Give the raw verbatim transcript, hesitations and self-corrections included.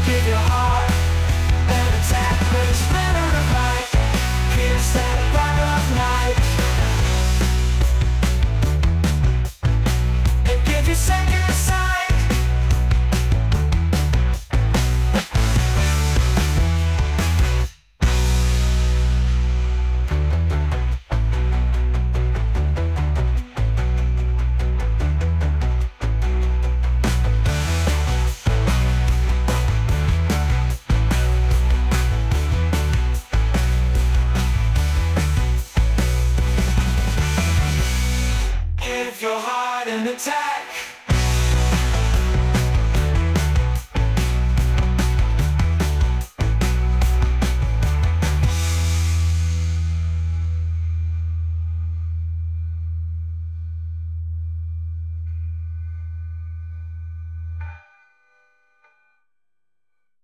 Give your heart an attack with a splinter of light. Pierce that fire of night and give you second sight. Give your heart an attack.